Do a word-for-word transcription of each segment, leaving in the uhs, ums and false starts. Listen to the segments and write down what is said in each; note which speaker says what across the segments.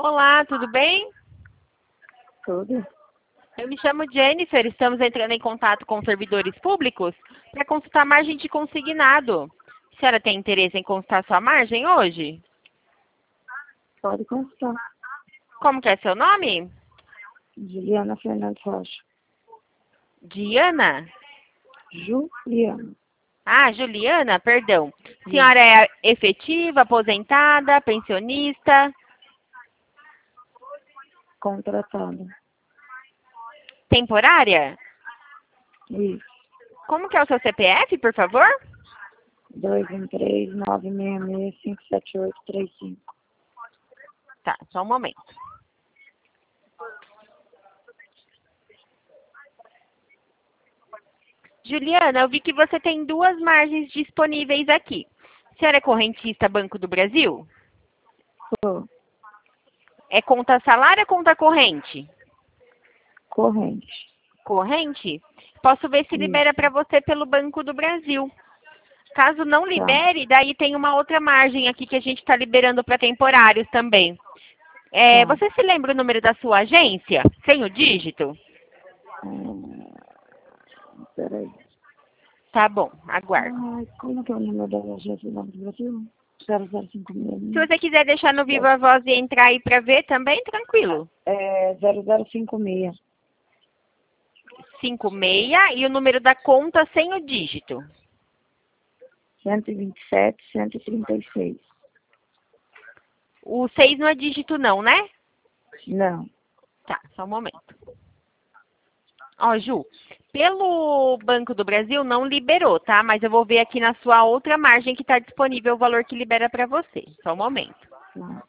Speaker 1: Olá, tudo bem?
Speaker 2: Tudo.
Speaker 1: Eu me chamo Jennifer, estamos entrando em contato com servidores públicos para consultar a margem de consignado. A senhora tem interesse em consultar sua margem hoje?
Speaker 2: Pode consultar.
Speaker 1: Como que é seu nome?
Speaker 2: Juliana Fernandes Rocha.
Speaker 1: Diana?
Speaker 2: Juliana.
Speaker 1: Ah, Juliana, perdão. A
Speaker 2: Sim.
Speaker 1: senhora é efetiva, aposentada, pensionista?
Speaker 2: Contratada.
Speaker 1: Temporária?
Speaker 2: Isso.
Speaker 1: Como que é o seu C P F, por favor?
Speaker 2: dois um três, nove seis seis, cinco sete oito, três cinco.
Speaker 1: Tá, só um momento. Juliana, eu vi que você tem duas margens disponíveis aqui. A senhora é correntista Banco do Brasil?
Speaker 2: Sou.
Speaker 1: É conta salário ou conta corrente?
Speaker 2: Corrente.
Speaker 1: Corrente? Posso ver se
Speaker 2: Isso.
Speaker 1: libera para você pelo Banco do Brasil. Caso não
Speaker 2: Tá.
Speaker 1: libere, daí tem uma outra margem aqui que a gente está liberando para temporários também. É,
Speaker 2: Tá.
Speaker 1: você se lembra o número da sua agência? Sem o dígito?
Speaker 2: Hum, peraí.
Speaker 1: Tá bom, aguardo.
Speaker 2: Ai, como que é o número da agência do Banco do Brasil? zero zero cinco seis.
Speaker 1: Se você quiser deixar no Viva Voz e entrar aí para ver também, tranquilo.
Speaker 2: É zero zero cinco seis.
Speaker 1: cinco seis e o número da conta sem o dígito.
Speaker 2: cento e vinte e sete, cento e trinta e seis.
Speaker 1: O seis não é dígito não, né?
Speaker 2: Não.
Speaker 1: Tá, só um momento. Ó, Ju, pelo Banco do Brasil não liberou, tá? Mas eu vou ver aqui na sua outra margem que está disponível o valor que libera para você. Só um momento.
Speaker 2: Não.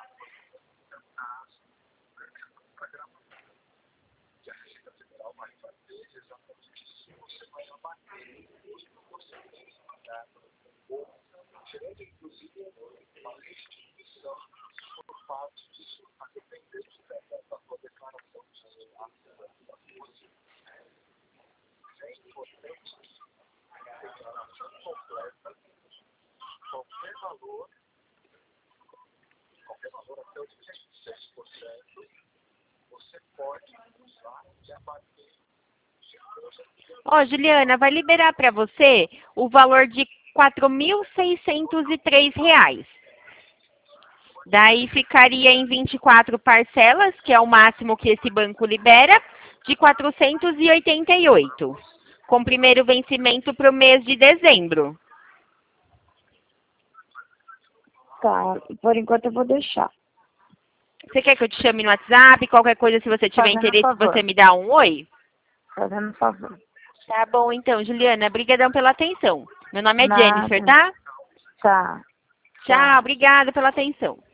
Speaker 1: Ó, Juliana, vai liberar para você o valor de quatro mil seiscentos e três reais. Daí ficaria em vinte e quatro parcelas, que é o máximo que esse banco libera, de quatrocentos e oitenta e oito, com primeiro vencimento para o mês de dezembro.
Speaker 2: Tá. Por enquanto eu vou deixar.
Speaker 1: Você quer que eu te chame no WhatsApp? Qualquer coisa, se você tiver
Speaker 2: Fazendo
Speaker 1: interesse,
Speaker 2: favor.
Speaker 1: você me dá um oi?
Speaker 2: Fazendo favor.
Speaker 1: Tá bom, então, Juliana. Obrigadão pela atenção. Meu nome é
Speaker 2: Nada.
Speaker 1: Jennifer, tá?
Speaker 2: Tá.
Speaker 1: Tchau, obrigada pela atenção.